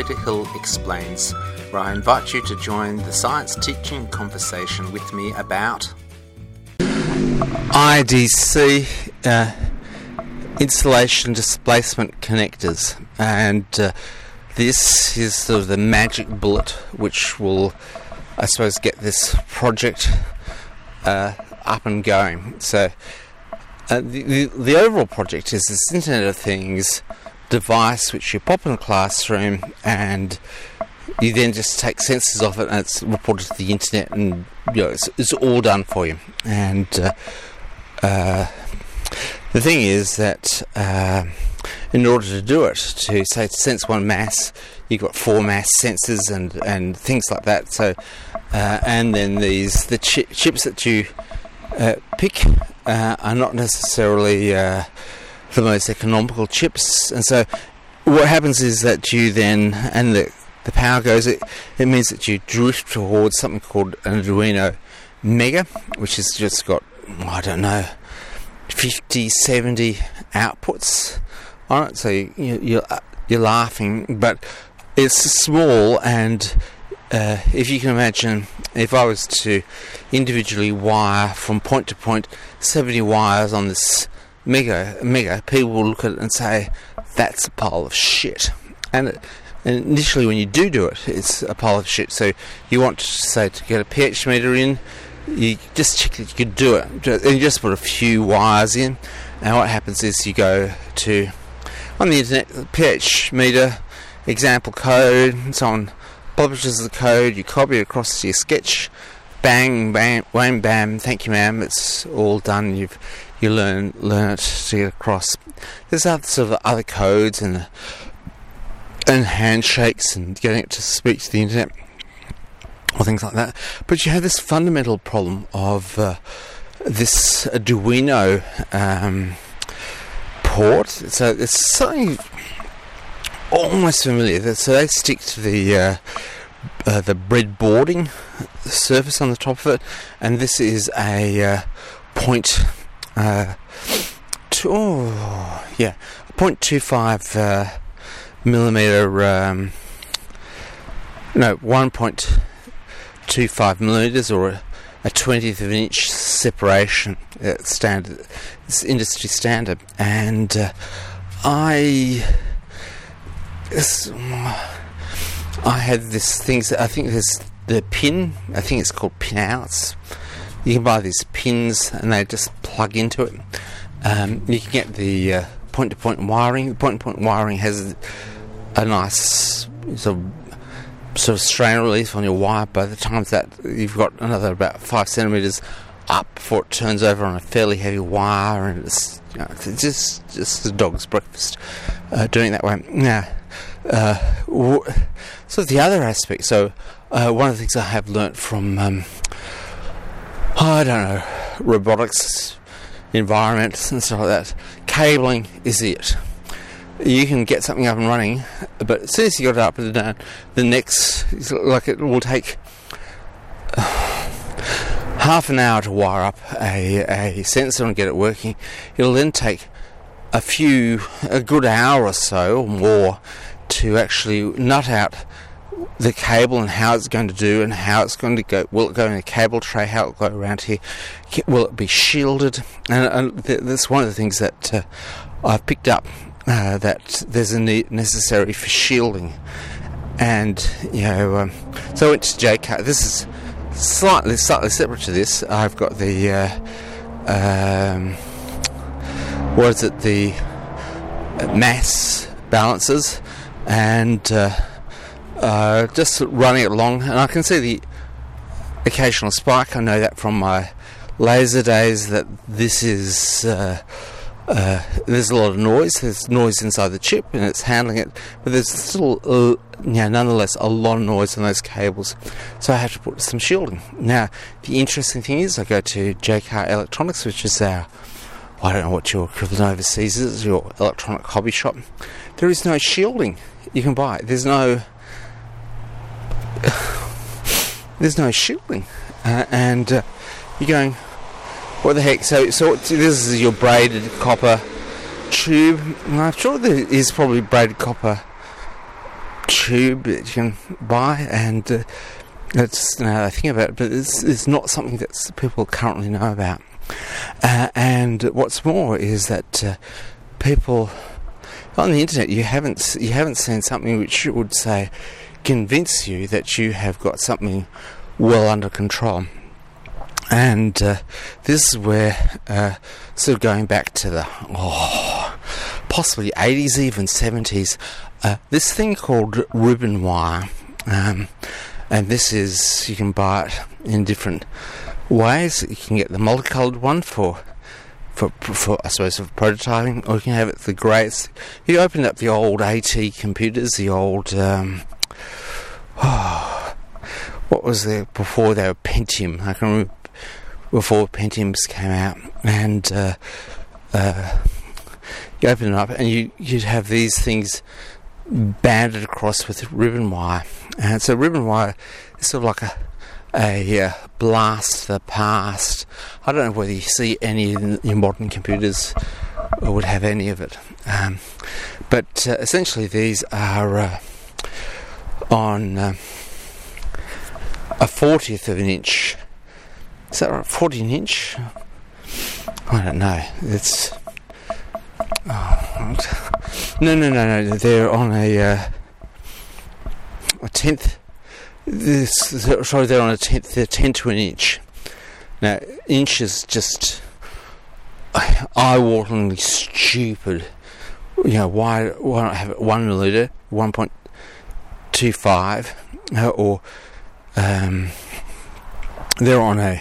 Peter Hill Explains, where I invite you to join the science teaching conversation with me about IDC, insulation displacement connectors, and this is sort of the magic bullet which will, I suppose, get this project up and going. So the overall project is this Internet of Things device which you pop in a classroom, and you then just take sensors of it and it's reported to the internet, and it's all done for you. And the thing is that in order to do it, to say to sense one mass, you've got 4 mass sensors and things like that. So and then the chips that you pick are not necessarily the most economical chips, and so what happens is that you then, and the power goes, it means that you drift towards something called an Arduino Mega, which has just got, 50, 70 outputs on it. So you're laughing, but it's small, and if you can imagine, if I was to individually wire from point to point 70 wires on this Mega, people will look at it and say, that's a pile of shit. And initially when you do it, it's a pile of shit. So you want to say to get a pH meter in, you just check that you could do it, and you just put a few wires in, and what happens is you go to, on the internet, the pH meter example code, and someone publishes the code, you copy it across to your sketch, bang, bang, wham, bam, thank you ma'am, it's all done, you learn it to get across. There's other codes and handshakes and getting it to speak to the internet or things like that. But you have this fundamental problem of this Arduino port. So it's something almost familiar. So they stick to the breadboarding surface on the top of it, and this is a 0.25 millimeter, 1.25 millimeters, or a 20th of an inch separation. Standard, it's industry standard, and I had this thing. I think there's the pin. I think it's called pinouts. You can buy these pins and they just plug into it. You can get the point-to-point wiring. The point-to-point wiring has a nice sort of strain relief on your wire. By the time that you've got another about 5 centimeters up before it turns over on a fairly heavy wire, and it's just a dog's breakfast doing it that way. Now, so the other aspect. So one of the things I have learnt from robotics environments and stuff like that, cabling is it. You can get something up and running, but as soon as you got it up and down, the next, like, it will take half an hour to wire up a sensor and get it working. It'll then take a good hour or so or more to actually nut out the cable and how it's going to do and how it's going to go. Will it go in a cable tray? How it will go around here? Will it be shielded? And that's one of the things that I've picked up, that there's a need necessary for shielding. And so I went to JCAR. This is slightly separate to this. I've got the the mass balancers, and just running it along, and I can see the occasional spike. I know that from my laser days, that this is there's a lot of noise. There's noise inside the chip and it's handling it, but there's still nonetheless a lot of noise on those cables, so I have to put some shielding. Now the interesting thing is, I go to JCAR Electronics, which is our, I don't know what your equivalent overseas is, your electronic hobby shop. There is no shielding you can buy. There's no shielding, and you're going, what the heck? So this is your braided copper tube. I'm sure there is probably braided copper tube that you can buy, and it's, I think about it, but it's not something that people currently know about. And what's more is that people on the internet, you haven't seen something which would say convince you that you have got something well under control. And this is where, sort of going back to the possibly 80s, even 70s, this thing called ribbon wire, and this is, you can buy it in different ways. You can get the multicoloured one for I suppose for prototyping, or you can have it the greys. You open up the old AT computers, the old what was there before they were Pentium? I can remember before Pentiums came out, and you open it up and you'd have these things banded across with ribbon wire. And so ribbon wire is sort of like a blast to the past. I don't know whether you see any in your modern computers or would have any of it. But essentially these are on a 40th of an inch. Is that right? 40 inch? I don't know. It's... No. They're on a 10th. They're on a 10th. They're 10 to an inch. Now, inch is just eye-wateringly stupid. You know, why not have it 1 milliliter, 1.25, or they're on a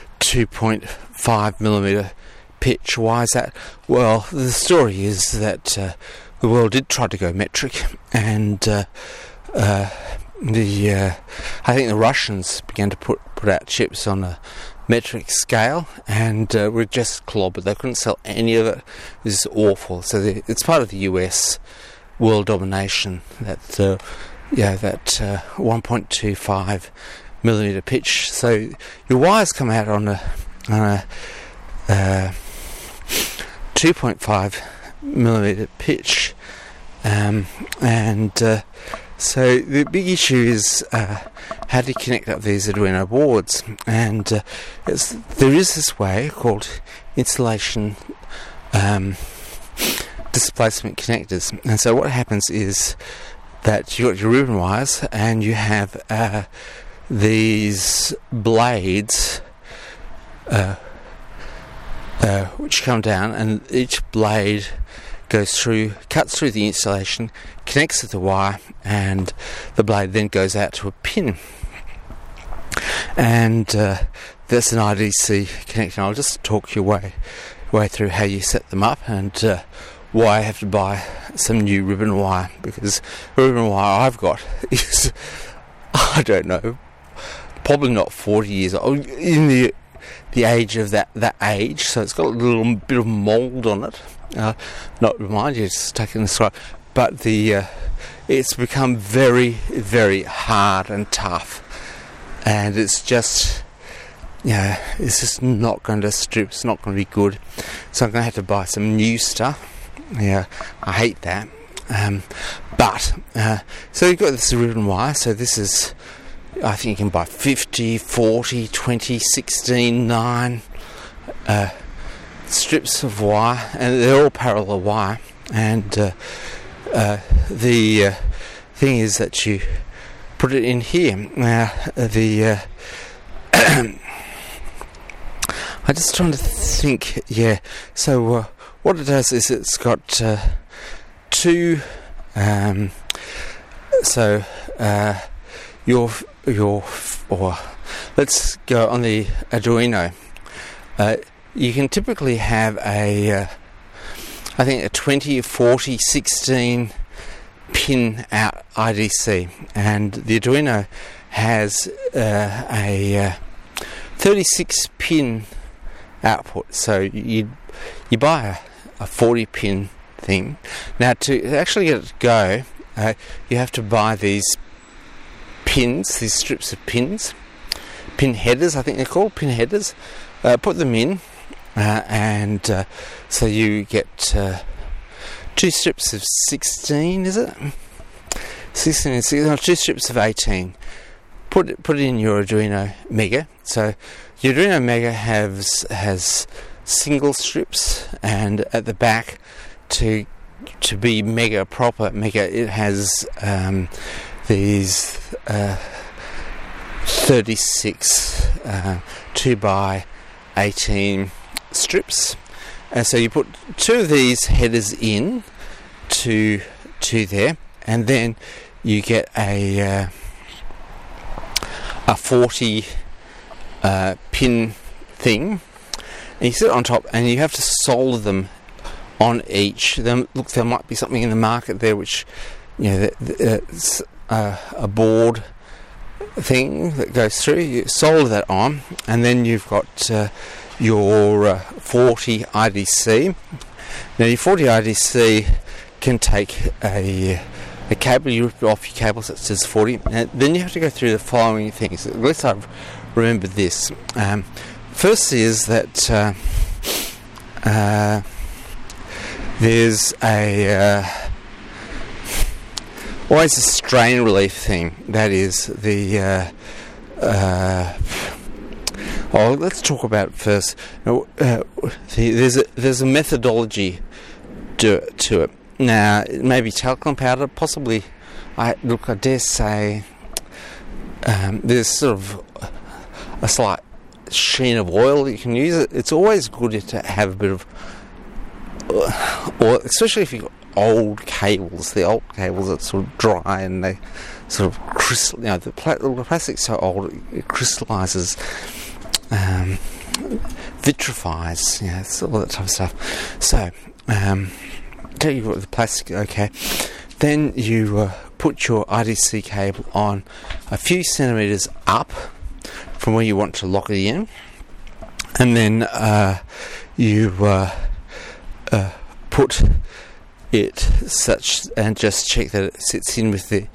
2.5 millimeter pitch. Why is that? Well, the story is that the world did try to go metric, and I think the Russians began to put out chips on a metric scale, and were just clobbered. They couldn't sell any of it. This is awful. So it's part of the US world domination that that 1.25 millimeter pitch. So your wires come out on a 2.5 millimeter pitch, and so the big issue is how do you connect up these Arduino boards, and there is this way called insulation displacement connectors. And so what happens is that you got your ribbon wires and you have these blades which come down, and each blade cuts through the insulation, connects to the wire, and the blade then goes out to a pin. And that's an IDC connection. I'll just talk your way through how you set them up, and why I have to buy some new ribbon wire, because the ribbon wire I've got is, I don't know, probably not 40 years old, in the age of that age, so it's got a little bit of mould on it. Not remind you, it's taken this right, but it's become very, very hard and tough, and it's just, it's just not going to strip. It's not going to be good. So I'm going to have to buy some new stuff. Yeah, I hate that. But so you've got this ribbon wire. So this is, I think you can buy 50, 40, 20, 16, 9 strips of wire, and they're all parallel wire. And the thing is that you put it in here. Now I'm just trying to think. Yeah. So what it does is it's got two. Let's go on the Arduino. You can typically have I think a 20, 40, 16 pin out IDC, and the Arduino has a 36 pin output. So you buy a 40 pin thing. Now to actually get it to go, you have to buy these pins, these strips of pins, pin headers, I think they're called, pin headers. Put them in, and so you get 2 strips of 16, is it? 16 and 16, 2 strips of 18. Put it in your Arduino Mega. So your Arduino Mega has single strips, and at the back, to be Mega proper Mega, it has these 36 2x18 strips, and so you put 2 of these headers in to there, and then you get a 40 pin thing, and you sit it on top, and you have to solder them on each. Then look, there might be something in the market there which, it's a board thing that goes through. You solder that on, and then you've got your 40 IDC. Now your 40 IDC can take a cable. You rip off your cable such as 40, and then you have to go through the following things. At least I've remembered this. First is that there's always a strain relief thing. That is the let's talk about it first. There's a methodology to it. Now, it may be talcum powder, possibly. I dare say there's sort of a slight sheen of oil you can use. It's always good to have a bit of oil, especially if you've got old cables. The old cables are sort of dry and they sort of crystal. The plastic's so old it crystallizes, vitrifies. It's all that type of stuff. So, tell you what, the plastic. Okay, then you put your IDC cable on a few centimeters up from where you want to lock it in, and then you put it such, and just check that it sits in with the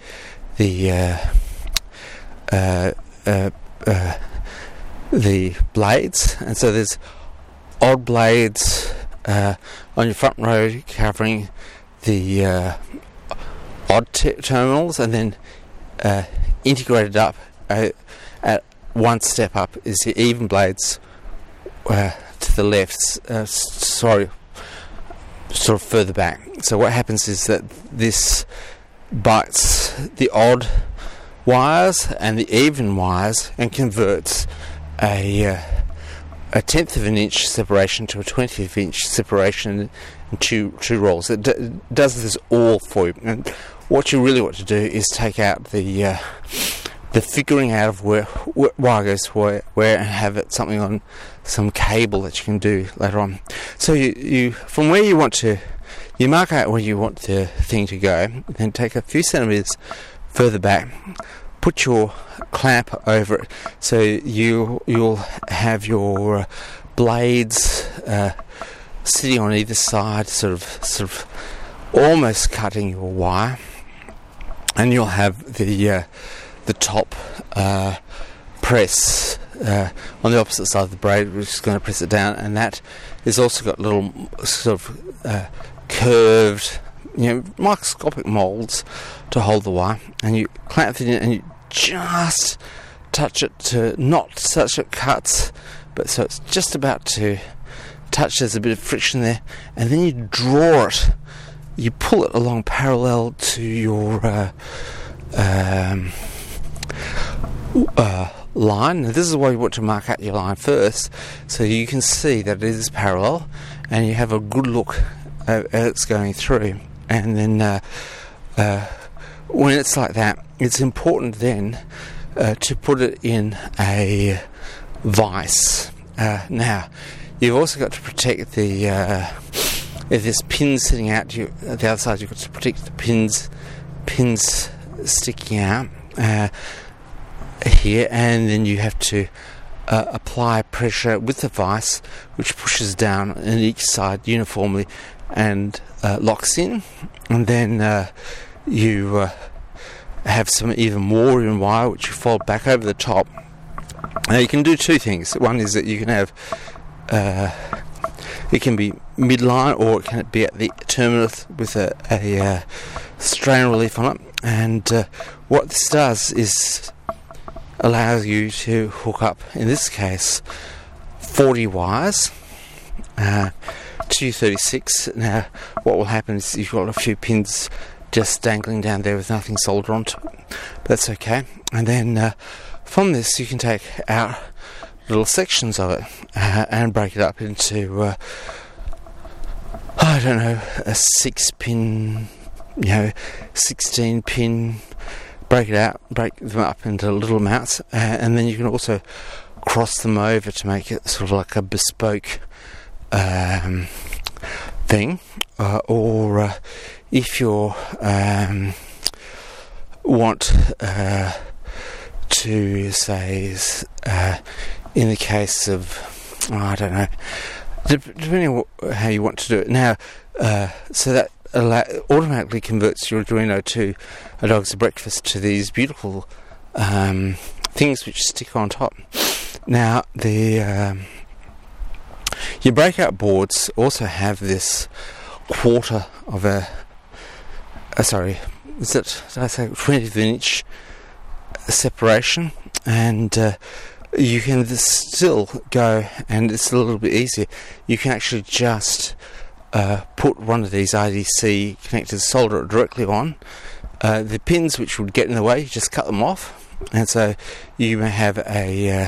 blades. And so there's odd blades on your front row covering the odd terminals, and then integrated up at one step up is the even blades to the left, sort of further back. So what happens is that this bites the odd wires and the even wires and converts a 1/10 of an inch separation to a 20th inch separation in two rolls. It does this all for you. And what you really want to do is take out the figuring out of where wire goes where, and have it something on some cable that you can do later on. So you from where you want to, you mark out where you want the thing to go, then take a few centimeters further back, put your clamp over it, so you'll have your blades sitting on either side, sort of almost cutting your wire, and you'll have the top press on the opposite side of the braid, which is going to press it down, and that has also got little sort of curved, microscopic moulds to hold the wire, and you clamp it in and you just touch it to not such it cuts, but so it's just about to touch. There's a bit of friction there, and then you draw it, you pull it along parallel to your line. Now, this is why you want to mark out your line first, so you can see that it is parallel, and you have a good look as it's going through. And then when it's like that, it's important then to put it in a vise. Now, you've also got to protect the if there's pins sitting out at the other side, you've got to protect the pins sticking out here, and then you have to apply pressure with the vise, which pushes down on each side uniformly and locks in. And then you have some even more in wire, which you fold back over the top. Now you can do two things. One is that you can have it can be midline, or it can be at the terminus with a strain relief on it, and what this does is allows you to hook up, in this case, 40 wires to 36. Now what will happen is you've got a few pins just dangling down there with nothing soldered onto it, but that's okay. And then from this you can take out little sections of it and break it up into I don't know, a 6-pin, 16-pin, break them up into little amounts, and then you can also cross them over to make it sort of like a bespoke thing, or if you want to say, in the case of, I don't know, depending on how you want to do it. Now, so that automatically converts your Arduino to a Dogs Breakfast to these beautiful things which stick on top. Now, your breakout boards also have this quarter of did I say 20th inch separation, and you can still go, and it's a little bit easier, you can actually just put one of these IDC connectors, solder it directly on. The pins which would get in the way, you just cut them off, and so you may have a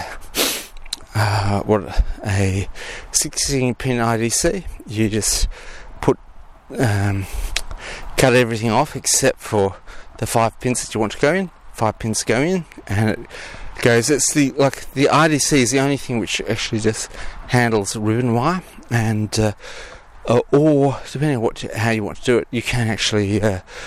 16-pin IDC. You just cut everything off except for the 5 pins that you want to go in. 5 pins go in, and it goes. It's the IDC is the only thing which actually just handles ribbon wire, and or depending on how you want to do it, you can actually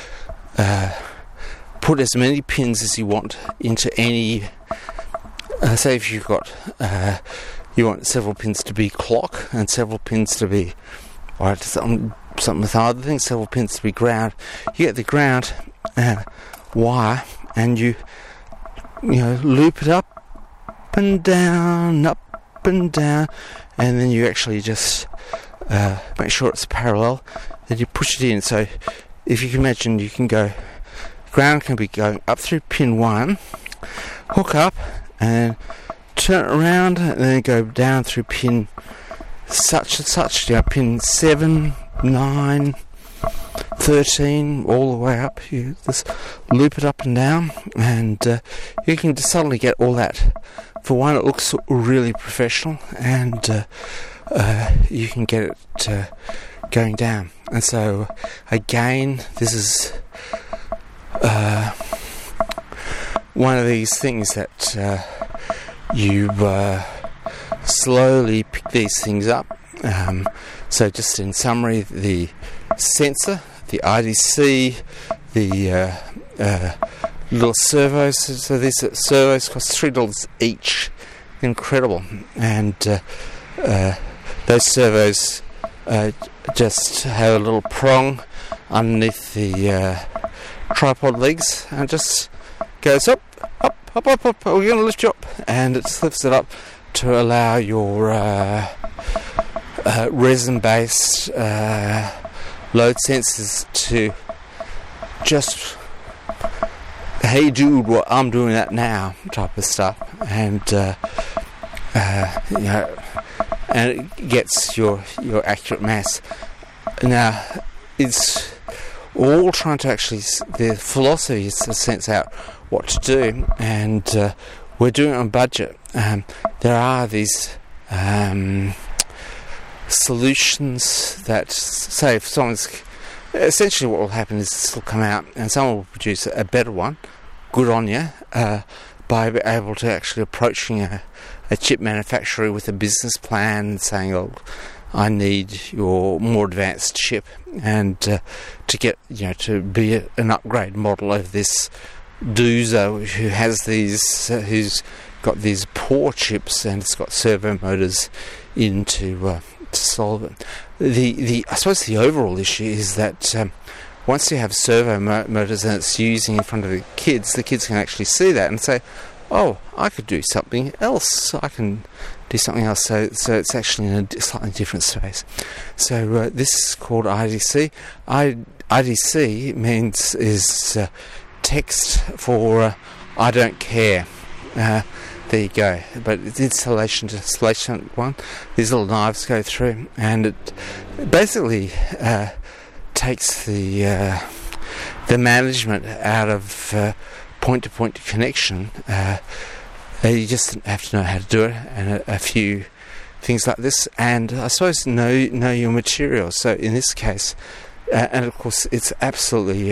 put as many pins as you want into any. Say if you've got you want several pins to be clock and several pins to be something with other things, several pins to be ground. You get the ground wire, and you loop it up and down, and then you actually just make sure it's parallel. Then you push it in. So if you can imagine, you can go, ground can be going up through pin 1, hook up, and turn it around, and then go down through pin such and such, pin 7, 9, 13, all the way up. You just loop it up and down, and you can just suddenly get all that. For one, it looks really professional, and you can get it going down. And so, again, this is one of these things that you slowly pick these things up. So just in summary, the sensor, the IDC, the little servos. So these servos cost $3 each. Incredible. And those servos just have a little prong underneath the tripod legs, and just goes up. We're going to lift you up, and it lifts it up to allow your resin-based load sensors to just, hey dude, what I'm doing that now type of stuff, and and it gets your accurate mass. Now it's all trying to actually, the philosophy is to sense out what to do, and we're doing it on budget. There are these solutions that say if someone's, essentially what will happen is this will come out and someone will produce a better one, good on you, by being able to actually approaching a chip manufacturer with a business plan and saying, oh, I need your more advanced chip, and to get, to be an upgrade model of this Doozer who has these, who's got these poor chips, and it's got servo motors in to solve it. I suppose the overall issue is that once you have servo motors and it's using in front of the kids can actually see that and say, oh, I could do something else. I can do something else. So it's actually in a slightly different space. So this is called IDC. IDC is text for I don't care. There you go. But it's installation to displacement one. These little knives go through, and it basically takes the management out of point-to-point connection. You just have to know how to do it, and a few things like this, and I suppose know your material. So in this case, and of course, it's absolutely,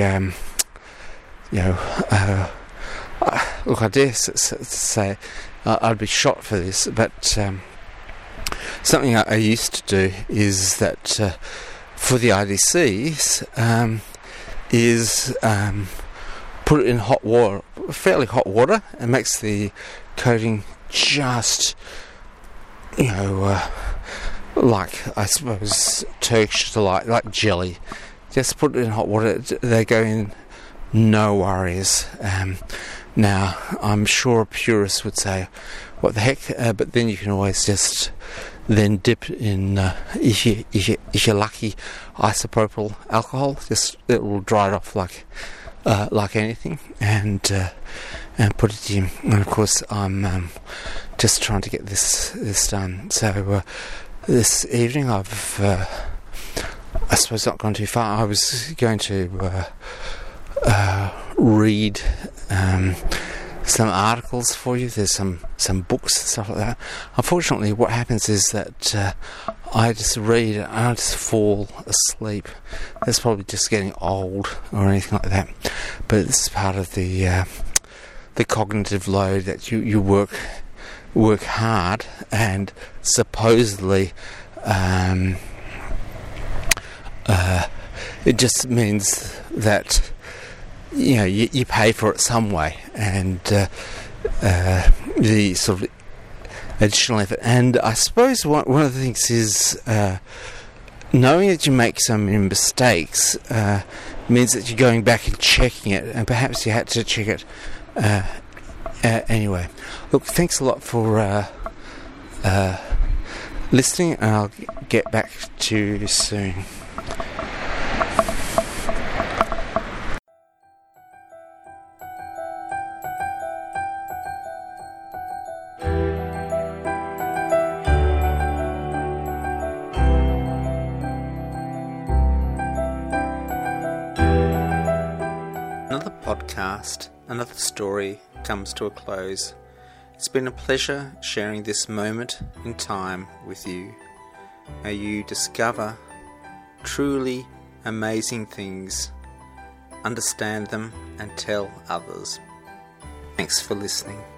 look, I dare say I'd be shot for this, but something I used to do is that for the IDCs is put it in hot water, fairly hot water, and makes the coating just, like, I suppose, Turkish delight, like jelly. Just put it in hot water, they go in, no worries. Now, I'm sure a purist would say, what the heck, but then you can always just then dip in, if you're lucky, isopropyl alcohol. Just, it will dry it off like anything, and put it in. And of course, I'm just trying to get this done. So this evening, I've I suppose not gone too far. I was going to read some articles for you. There's some books and stuff like that. Unfortunately, what happens is that I just read and I just fall asleep. That's probably just getting old or anything like that. But this is part of the cognitive load that you work hard, and supposedly it just means that you pay for it some way, and the sort of additional effort. And I suppose one of the things is knowing that you make so many mistakes means that you're going back and checking it, and perhaps you had to check it anyway. Look, thanks a lot for listening, and I'll get back to you soon. Another podcast, another story comes to a close. It's been a pleasure sharing this moment in time with you. May you discover truly amazing things, understand them, and tell others. Thanks for listening.